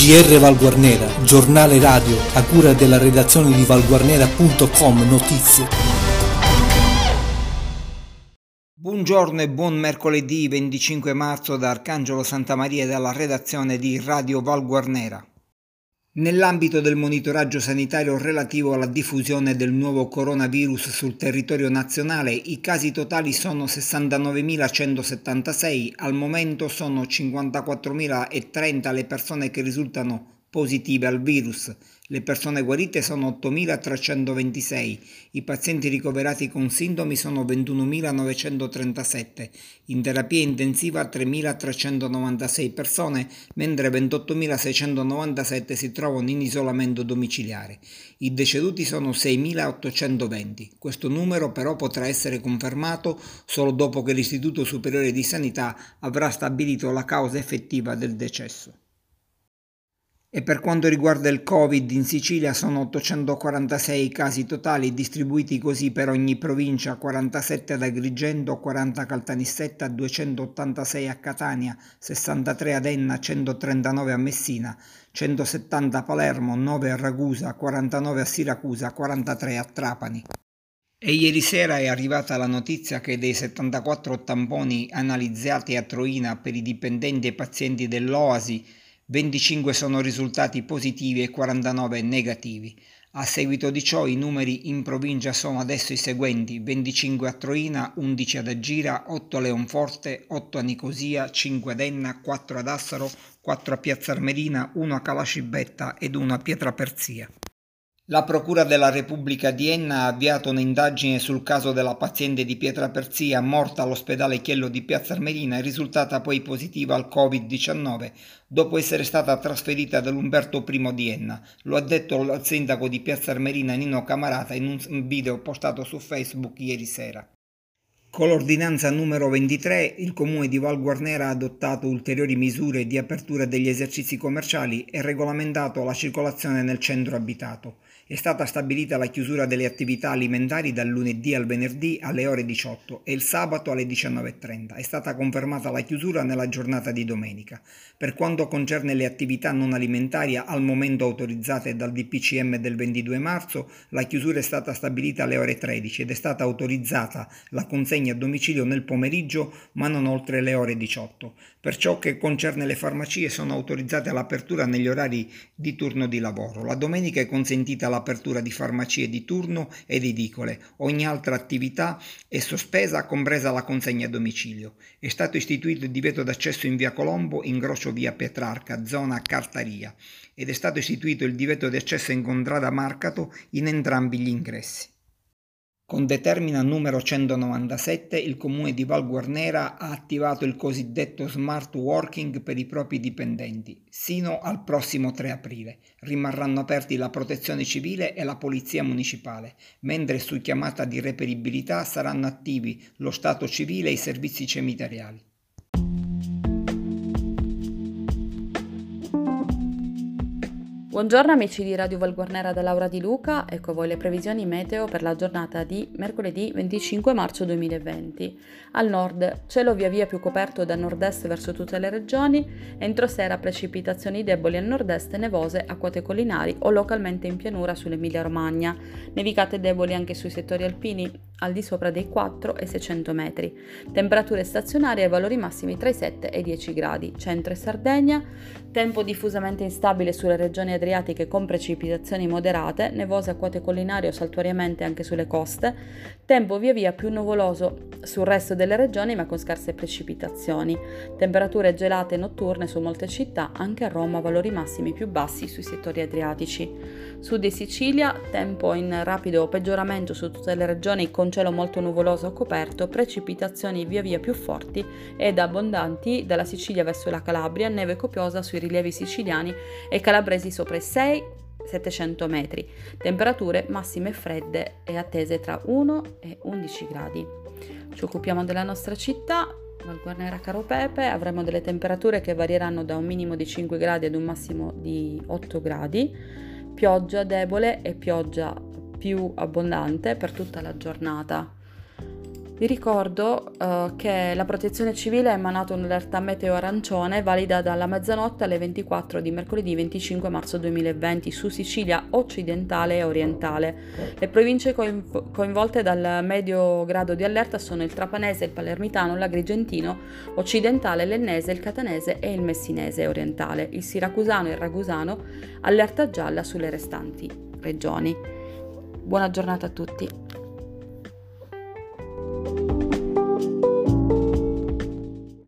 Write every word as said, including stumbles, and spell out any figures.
G R Val Guarnera, giornale radio a cura della redazione di valguarnera punto com Notizie. Buongiorno e buon mercoledì venticinque marzo da Arcangelo Santamaria e dalla redazione di Radio Val Guarnera. Nell'ambito del monitoraggio sanitario relativo alla diffusione del nuovo coronavirus sul territorio nazionale, i casi totali sono sessantanovemilacentosettantasei, al momento sono cinquantaquattromilatrenta le persone che risultano positive al virus, le persone guarite sono ottomilatrecentoventisei, i pazienti ricoverati con sintomi sono ventunomilanovecentotrentasette, in terapia intensiva tremilatrecentonovantasei persone, mentre ventottomilaseicentonovantasette si trovano in isolamento domiciliare. I deceduti sono seimilaottocentoventi. Questo numero però potrà essere confermato solo dopo che l'Istituto Superiore di Sanità avrà stabilito la causa effettiva del decesso. E per quanto riguarda il Covid, in Sicilia sono ottocentoquarantasei casi totali, distribuiti così per ogni provincia: quarantasette ad Agrigento, quaranta a Caltanissetta, duecentottantasei a Catania, sessantatré ad Enna, centotrentanove a Messina, centosettanta a Palermo, nove a Ragusa, quarantanove a Siracusa, quarantatré a Trapani. E ieri sera è arrivata la notizia che dei settantaquattro tamponi analizzati a Troina per i dipendenti e pazienti dell'Oasi, venticinque sono risultati positivi e quarantanove negativi. A seguito di ciò i numeri in provincia sono adesso i seguenti: venticinque a Troina, undici ad Agira, otto a Leonforte, otto a Nicosia, cinque ad Enna, quattro ad Assaro, quattro a Piazza Armerina, uno a Calacibetta ed uno a Pietraperzia. La Procura della Repubblica di Enna ha avviato un'indagine sul caso della paziente di Pietraperzia morta all'ospedale Chiello di Piazza Armerina e risultata poi positiva al covid diciannove dopo essere stata trasferita dall'Umberto I di Enna. Lo ha detto il sindaco di Piazza Armerina Nino Camarata in un video postato su Facebook ieri sera. Con l'ordinanza numero ventitré, il Comune di Val Guarnera ha adottato ulteriori misure di apertura degli esercizi commerciali e regolamentato la circolazione nel centro abitato. È stata stabilita la chiusura delle attività alimentari dal lunedì al venerdì alle ore diciotto e il sabato alle diciannove e trenta. È stata confermata la chiusura nella giornata di domenica. Per quanto concerne le attività non alimentari al momento autorizzate dal D P C M del ventidue marzo, la chiusura è stata stabilita alle ore tredici ed è stata autorizzata la consegna a domicilio nel pomeriggio, ma non oltre le ore diciotto. Per ciò che concerne le farmacie, sono autorizzate all'apertura negli orari di turno di lavoro. La domenica è consentita l'apertura di farmacie di turno ed edicole. Ogni altra attività è sospesa, compresa la consegna a domicilio. È stato istituito il divieto d'accesso in via Colombo, incrocio via Petrarca, zona Cartaria, ed è stato istituito il divieto di accesso in contrada Marcato in entrambi gli ingressi. Con determina numero centonovantasette, il Comune di Val Guarnera ha attivato il cosiddetto smart working per i propri dipendenti, sino al prossimo tre aprile. Rimarranno aperti la Protezione Civile e la Polizia Municipale, mentre su chiamata di reperibilità saranno attivi lo Stato Civile e i servizi cimiteriali. Buongiorno amici di Radio Val Guarnera da Laura Di Luca, ecco a voi le previsioni meteo per la giornata di mercoledì venticinque marzo duemilaventi. Al nord, cielo via via più coperto da nord-est verso tutte le regioni, entro sera precipitazioni deboli al nord-est, nevose a quote collinari o localmente in pianura sull'Emilia Romagna, nevicate deboli anche sui settori alpini al di sopra dei quattro e seicento metri, temperature stazionarie ai valori massimi tra i sette e i dieci gradi, centro e Sardegna, tempo diffusamente instabile sulle regioni adriatiche con precipitazioni moderate, nevose a quote collinari o saltuariamente anche sulle coste, tempo via via più nuvoloso sul resto delle regioni ma con scarse precipitazioni, temperature gelate notturne su molte città, anche a Roma valori massimi più bassi sui settori adriatici. Sud di Sicilia, tempo in rapido peggioramento su tutte le regioni con cielo molto nuvoloso o coperto, precipitazioni via via più forti ed abbondanti dalla Sicilia verso la Calabria, neve copiosa sui rilievi siciliani e calabresi sopra i sei settecento metri, temperature massime fredde e attese tra uno e undici gradi. Ci occupiamo della nostra città, Val Guarnera Caropepe, avremo delle temperature che varieranno da un minimo di cinque gradi ad un massimo di otto gradi, pioggia debole e pioggia più abbondante per tutta la giornata. Vi ricordo uh, che la Protezione Civile ha emanato un'allerta meteo arancione valida dalla mezzanotte alle ventiquattro di mercoledì venticinque marzo duemilaventi su Sicilia occidentale e orientale. Le province coinv- coinvolte dal medio grado di allerta sono il Trapanese, il Palermitano, l'Agrigentino occidentale, l'Ennese, il Catanese e il Messinese orientale. Il Siracusano e il Ragusano allerta gialla sulle restanti regioni. Buona giornata a tutti.